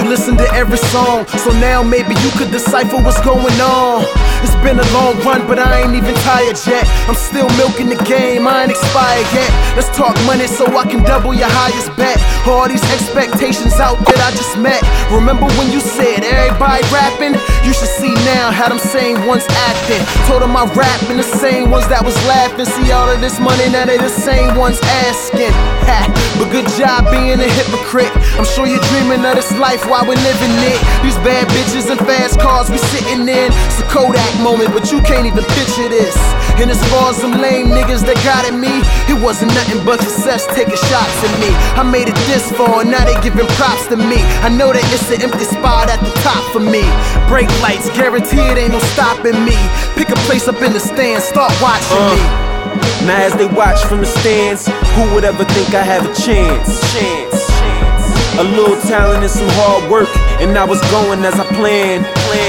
listen to every song, so now maybe you could decipher what's going on. It's been a long run, but I ain't even tired yet. I'm still milking the game, I ain't expired yet. Let's talk money so I can double your highest bet. All these expectations out that I just met. Remember when you said everybody rapping? You should see now how them same ones acting. Told them I rapping, the same ones that was laughing. See all of this money, now they the same ones asking. Ha, but good job being a hypocrite. I'm sure you're dreaming of this life while we're living it. These bad bitches and fast cars we sitting in. It's a Kodak moment, but you can't even picture this. And as far as some lame niggas that got at me, it wasn't nothing but success taking shots at me. I made it this far, now they giving props to me. I know that it's an empty spot at the top for me. Brake lights, guaranteed ain't no stopping me. Pick a place up in the stands, start watching me. Now as they watch from the stands, who would ever think I have a chance? A little talent and some hard work, and I was going as I planned.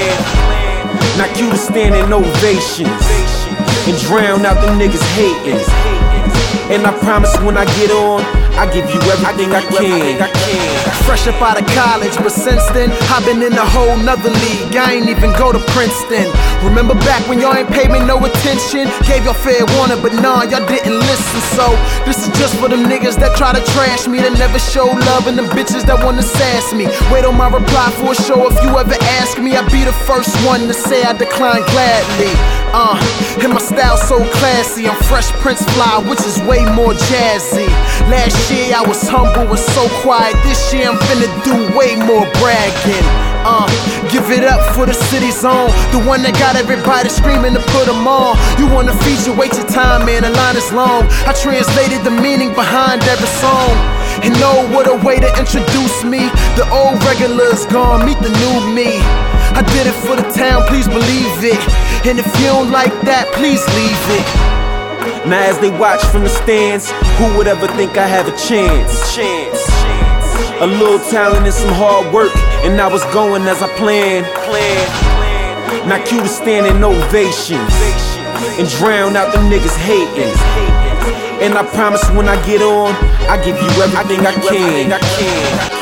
Now cue the standing ovations and drown out them niggas hating. And I promise when I get on, I give you everything I can. Fresh up out of college, but since then I've been in a whole nother league. I ain't even go to Princeton. Remember back when y'all ain't paid me no attention? Gave y'all fair warning, but nah, y'all didn't listen. So this is just for them niggas that try to trash me, that never show love, and them bitches that wanna sass me. Wait on my reply for a show if you ever ask me. I'll be the first one to say I decline gladly. And my style so classy, I'm Fresh Prince fly, which is way more jazzy. Last year I was humble and so quiet. This year I'm finna do way more bragging. Give it up for the city's own, the one that got everybody screaming to put them on. You wanna feature, wait your time, man, the line is long. I translated the meaning behind every song. And know what a way to introduce me. The old regular's gone, meet the new me. I did it for the town, please believe it. And if you don't like that, please leave it. Now as they watch from the stands, who would ever think I have a chance? A little talent and some hard work, and I was going as I planned. Now cue the standing ovations and drown out them niggas hating. And I promise when I get on, I give you everything I can.